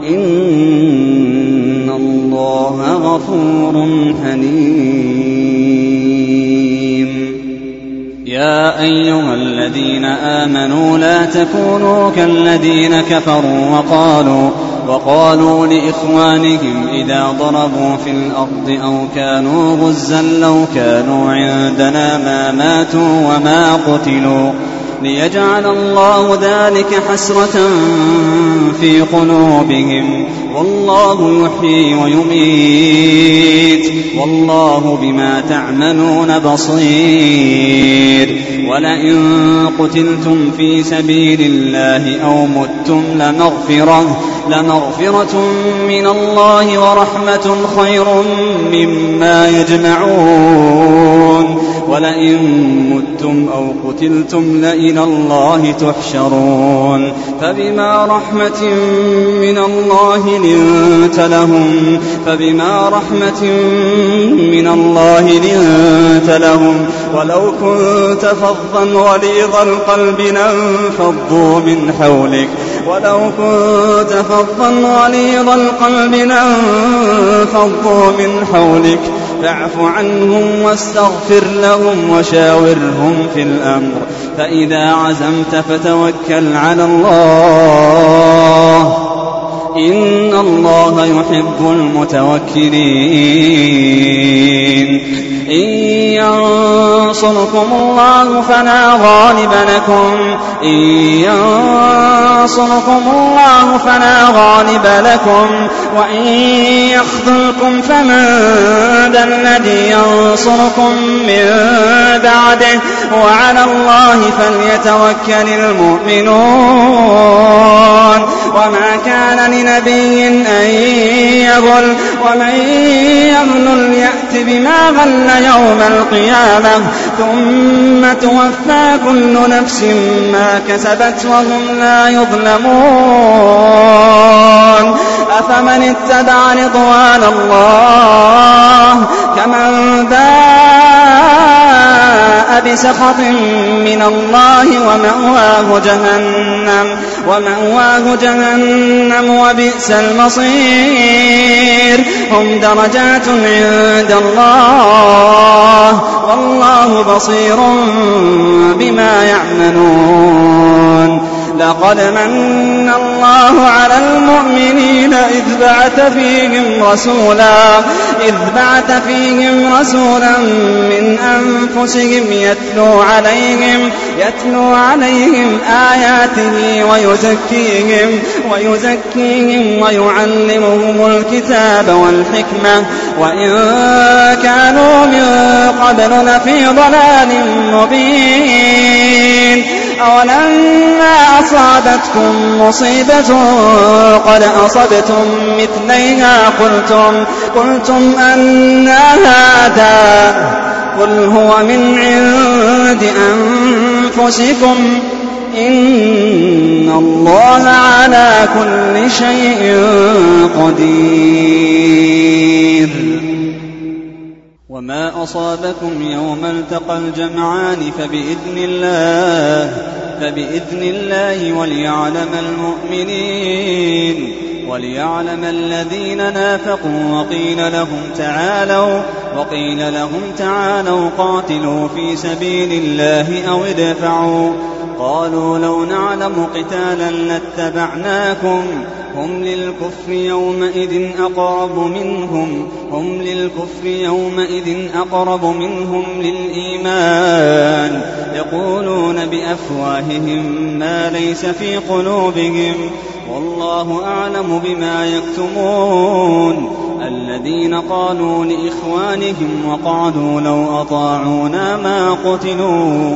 إن الله غفور حليم. يا أيها الذين آمنوا لا تكونوا كالذين كفروا وقالوا, وقالوا لإخوانهم إذا ضربوا في الأرض أو كانوا غزا لو كانوا عندنا ما ماتوا وما قتلوا ليجعل الله ذلك حسرة في قلوبهم والله يحيي ويميت والله بما تعملون بصير. ولئن قتلتم في سبيل الله أو متم لمغفرة, لمغفرة من الله ورحمة خير مما يجمعون. ولئن متم أو قتلتم لإلى الله تحشرون. فبما رحمة من الله لنت لهم, فبما رحمة من الله لنت لهم ولو كنت فظا غليظ القلب لانفضوا من حولك ولو كنت فظا غليظ القلب لانفضوا من حولك فاعف عنهم واستغفر لهم وشاورهم في الأمر فإذا عزمت فتوكل على الله إن الله يحب المتوكلين. إن ينصركم الله فلا غالب لكم إن ينصركم الله فلا غالب لكم وإن يخذلكم فمن ذا الذي ينصركم من بعده وعلى الله فليتوكل المؤمنون. وما كان لنبي أن يغل ومن يغل يأت بما غل يوم القيامة ثم توفى كل نفس ما كسبت وهم لا يظلمون. أفمن اتبع رضوان الله كمن باء بسخط من الله ومأواه جهنم, ومأواه جهنم وبئس المصير. هم درجات عند الله والله بصير بما يعملون. لقد من الله على المؤمنين إذ بعث فيهم رسولا إذ بعث فيهم رسولا من أنفسهم يتلو عليهم يتلو عليهم آياته ويزكيهم ويزكيهم ويعلمهم الكتاب والحكمة وإن كانوا من قبل لفي ضلال مبين. أولما أصابتكم مصيبة قد أصبتم مثليها قلتم, قلتم أنى هذا قل هو من عند أنفسكم إن الله على كل شيء قدير. وما أصابكم يوم التقى الجمعان فبإذن الله فبإذن الله وليعلم المؤمنين وليعلم الذين نافقوا وقيل لهم تعالوا وقيل لهم تعالوا قاتلوا في سبيل الله أو ادفعوا قالوا لو نعلم قتالا لاتبعناكم هم للكفر يومئذ أقرب منهم هم للكفر يومئذ أقرب منهم للإيمان يقولون بأفواههم ما ليس في قلوبهم والله أعلم بما يكتمون. الذين قالوا لإخوانهم وقعدوا لو أطاعونا ما قتلوا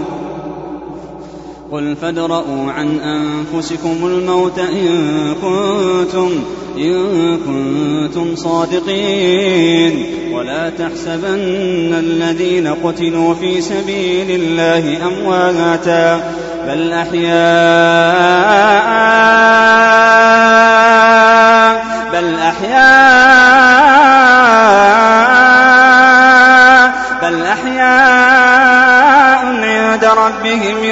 قل فادرءوا عن أنفسكم الموت إن كنتم, إن كنتم صادقين ولا تحسبن الذين قتلوا في سبيل الله أمواتا بل أحياء بل أحياء بل أحياء عند ربهم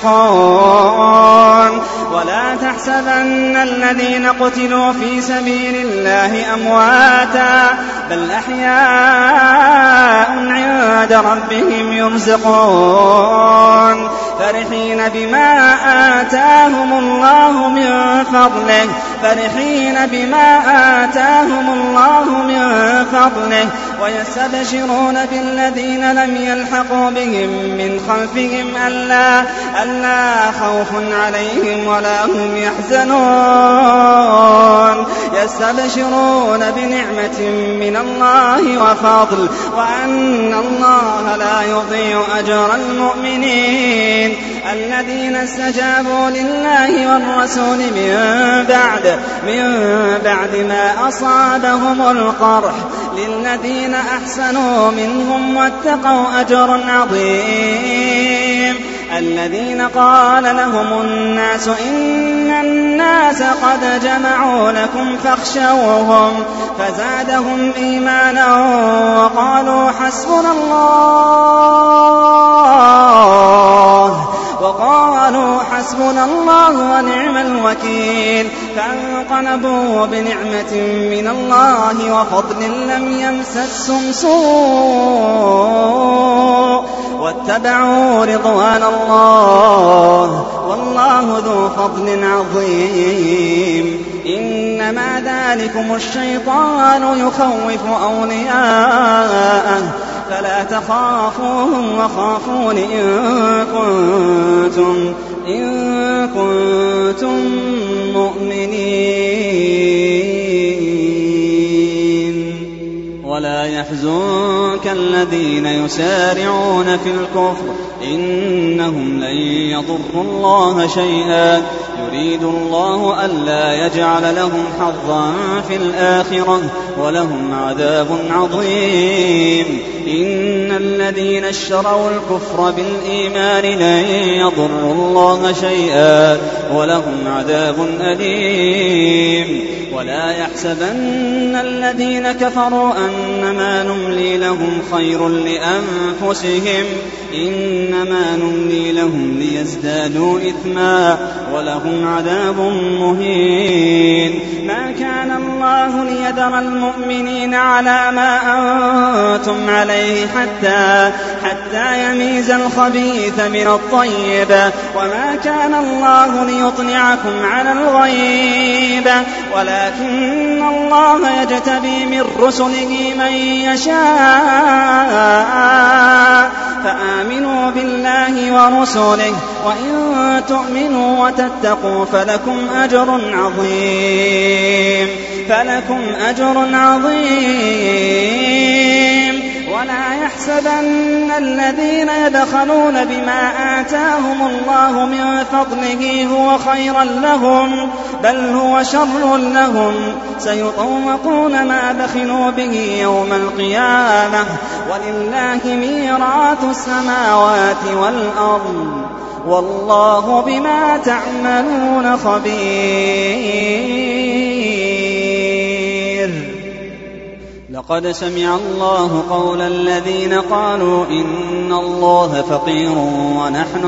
يرزقون ولا تحسبن الذين قتلوا في سبيل الله أمواتا بل أحياء عند ربهم يرزقون فرحين بما آتاهم الله من فضله فرحين بما آتاهم الله من فضله ويستبشرون بالذين لم يلحقوا بهم من خلفهم ألا, ألا خوف عليهم ولا هم يحزنون يستبشرون بنعمة من الله وفضل وأن الله لا يضيع أجر المؤمنين الذين استجابوا لله والرسول من بعد من بعد ما أصابهم القرح للذين أحسنوا منهم واتقوا أجر عظيم. الذين قال لهم الناس إن الناس قد جمعوا لكم فاخشوهم فزادهم إيمانا وقالوا حسبنا الله وقالوا حسبنا الله ونعم الوكيل فانقلبوا بنعمة من الله وفضل لم يمسسهم سوء واتبعوا رضوان الله والله ذو فضل عظيم. إنما ذلكم الشيطان يخوف أولياءه فلا تخافوهم وخافون إن كنتم, إن كنتم مؤمنين. ولا يحزنك الذين يسارعون في الكفر إنهم لن يضروا الله شيئا يريد الله ألا يجعل لهم حظا في الآخرة ولهم عذاب عظيم. إن الذين اشتروا الكفر بالإيمان لن يضروا الله شيئا ولهم عذاب أليم. ولا يحسبن الذين كفروا أنما نملي لهم خير لأنفسهم إنما نملي لهم ليزدادوا إثما ولهم عذاب مهين. ما كان الله ليذر المؤمنين على ما أنتم عليه حتى حتى, حتى يميز الخبيث من الطيب وما كان الله ليطلعكم على الغيب ولكن الله يجتبي من رسله من يشاء فآمنوا بالله ورسله وإن تؤمنوا وتتقوا فلكم أجر عظيم فلكم أجر عظيم ولا يحسبن الذين يبخلون بما آتاهم الله من فضله هو خيرا لهم بل هو شر لهم سيطوقون ما بخلوا به يوم القيامة ولله ميراث السماوات والأرض والله بما تعملون خبير. لقد سمع الله قول الذين قالوا إن الله فقير ونحن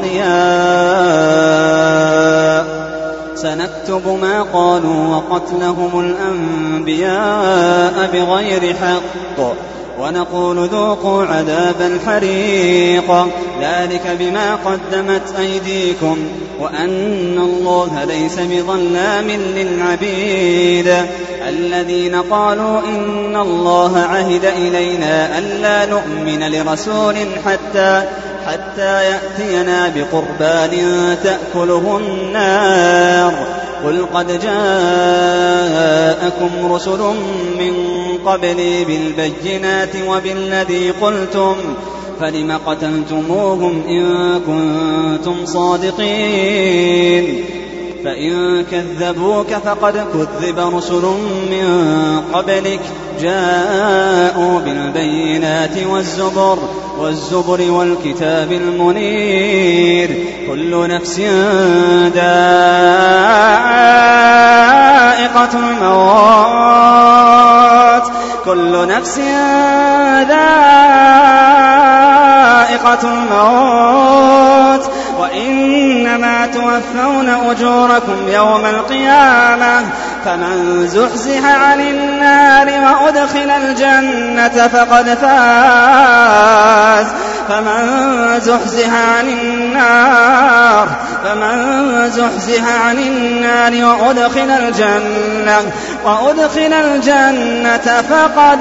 أغنياء سنكتب ما قالوا وقتلهم الأنبياء بغير حق ونقول ذوقوا عذاب الحريق ذلك بما قدمت أيديكم وأن الله ليس بظلام للعبيد. الذين قالوا إن الله عهد إلينا ألا نؤمن لرسول حتى حتى يأتينا بقربان تأكله النار قل قد جاءكم رسل من قبلي بالبينات وبالذي قلتم فلم قتلتموهم إن كنتم صادقين فإن كذبوك فقد كذب رسل من قبلك جاءوا بالبينات والزبر والزبر والكتاب المنير كل نفس ذائقة الموت كل نفس ذائقة الموت وإنما توفون أجوركم يوم القيامة فمن زحزح عن النار وأدخل الجنة فقد فاز فمن زحزح عن النار فمن زحزح عن النار وأدخل الجنة وأدخل الجنة فقد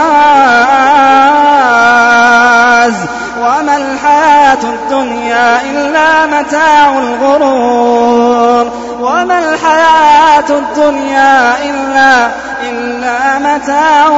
فاز وما الحياة الدنيا إلا متاع الغرور وما الحياة الدنيا إلا إلا متاع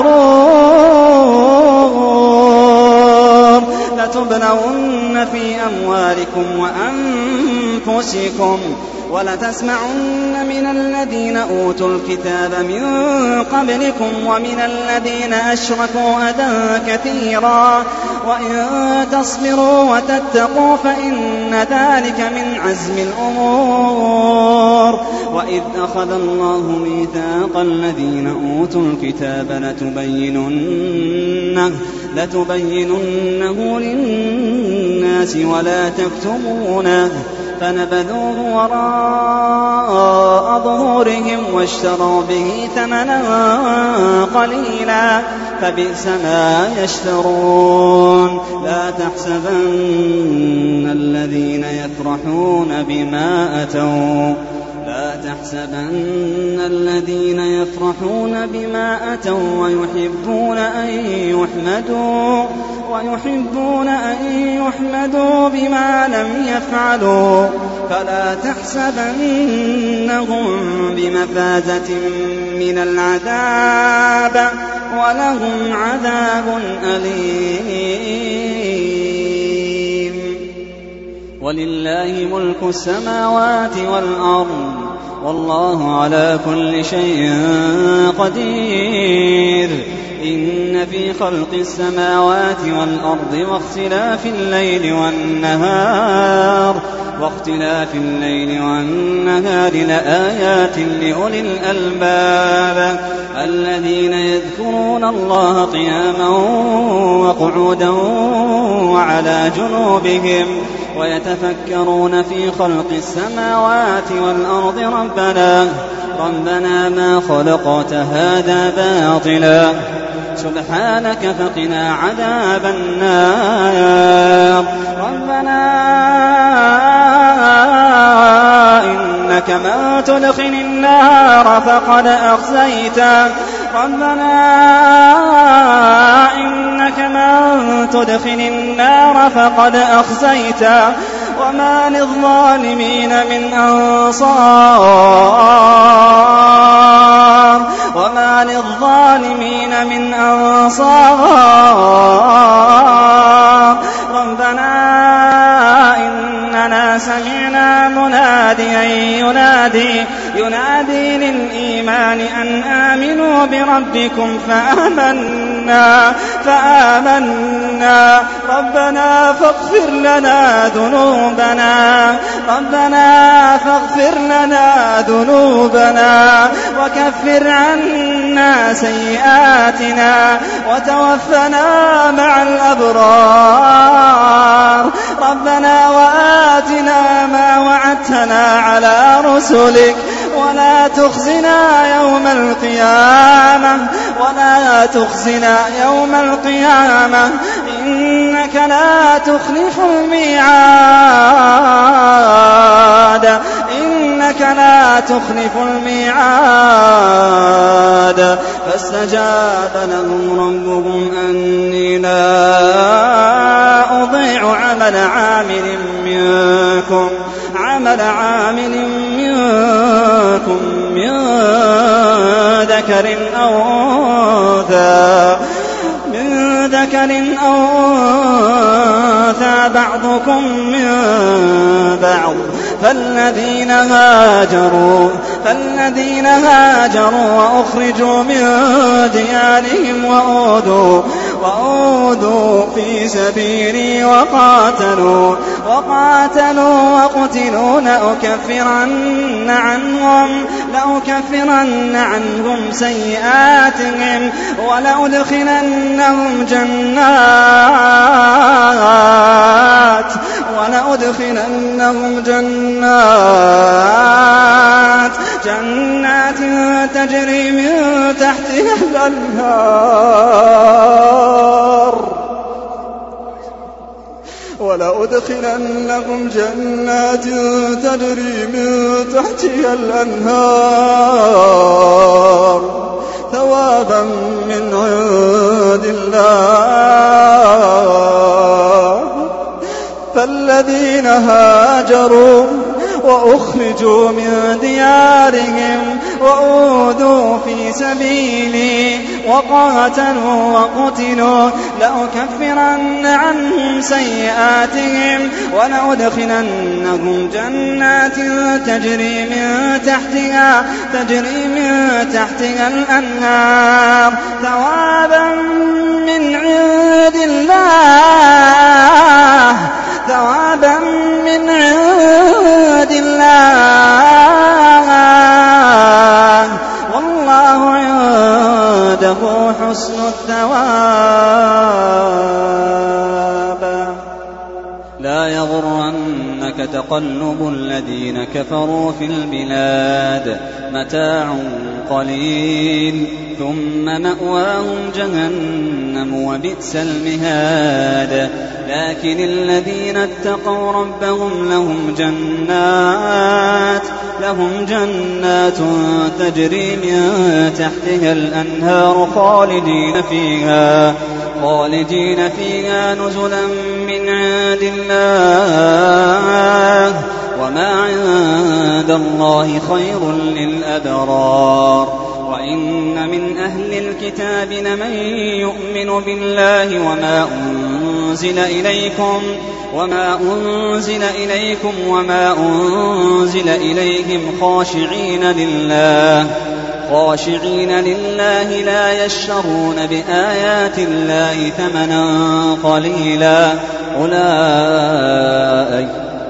الغرور لتبلون في أموالكم وأنفسكم ولتسمعن من الذين أوتوا الكتاب من قبلكم ومن الذين أشركوا أذى كثيرا وإن تصبروا وتتقوا فإن ذلك من عزم الأمور. وإذ أخذ الله ميثاق الذين أوتوا الكتاب لتبيننه, لتبيننه للناس ولا تكتمونه فنبذوه وراء ظهورهم واشتروا به ثمنا قليلا فبئس ما يشترون. لا تحسبن الذين يفرحون بما أتوا لا تحسبن الذين يفرحون بما أتوا ويحبون أن يحمدوا ويحبون أن يحمدوا بما لم يفعلوا فلا تحسبنهم بمفازة من العذاب ولهم عذاب أليم. ولله ملك السماوات والأرض والله على كل شيء قدير. إن في خلق السماوات والأرض واختلاف الليل والنهار واختلاف الليل والنهار لآيات لأولي الألباب الذين يذكرون الله قياما وقعودا وعلى جنوبهم ويتفكرون في خلق السماوات والأرض ربنا ربنا ما خلقت هذا باطلا سبحانك فقنا عذاب النار. ربنا إنك من تدخل النار فقد أخزيته ربنا إنك من تدخل النار فقد أخزيته وما للظالمين من أنصار وما للظالمين من أنصار. ربنا إننا سمعنا مناديا ينادي ينادي للإيمان أن آمنوا بربكم فآمنا فآمنا ربنا فاغفر لنا ذنوبنا ربنا فاغفر لنا ذنوبنا وكفر عنا سيئاتنا وتوفنا مع الأبرار. ربنا وآتنا ما وعدتنا على رسلك ولا تخزنا يوم القيامة ولا تخزنا يوم القيامة إنك لا تخلف الميعاد إنك لا تخلف الميعاد. فاستجاب لهم ربهم أني لا أضيع عمل عامل منكم عمل عامل منكم من ذكر أو أنثى من ذكر أو أنثى بعضكم من بعض فالذين هاجروا فالذين هاجروا وأخرجوا من ديارهم وأوذوا وأوذوا في سبيلي وقاتلوا وقاتلوا وقتلوا لأكفرن عنهم لأكفرن عنهم سيئاتهم ولأدخلنهم جنات ولأدخلنهم جنات جنات تجري من تحتها الأنهار ولأدخلنهم جنات تجري من تحتها الأنهار ثوابا من عند الله. فالذين هاجروا وأخرجوا من ديارهم وأوذوا في سبيلي وقاتلوا وقتلوا لأكفرن عنهم سيئاتهم ولأدخلنهم جنات تجري من تحتها تجري من تحتها الأنهار ثوابا من عند الله ثوابا من عند الله والله عنده حسن الثواب. لا يغرنك تقلب الذين كفروا في البلاد متاع قليل ثم مأواهم جهنم وبئس المهاد. لكن الذين اتقوا ربهم لهم جنات لهم جنات تجري من تحتها الأنهار خالدين فيها خالدين فيها نزلا من عند الله وما عند الله خير للأبرار. وإن من أهل الكتاب لمن يؤمن بالله وما أنزل إليكم وما أنزل إليكم وما أنزل إليهم خاشعين لله خاشعين لله لا يشترون بآيات الله ثمنا قليلا أولئك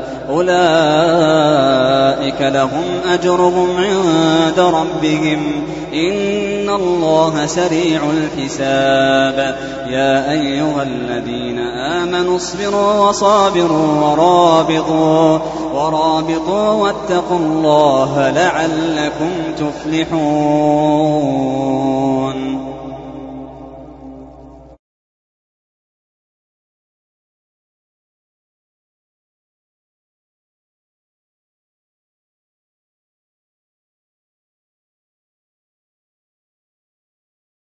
أولئك لهم أجرهم عند ربهم إن الله سريع الحساب. يا أيها الذين آمنوا اصبروا وصابروا ورابطوا ورابطوا واتقوا الله لعلكم تفلحون.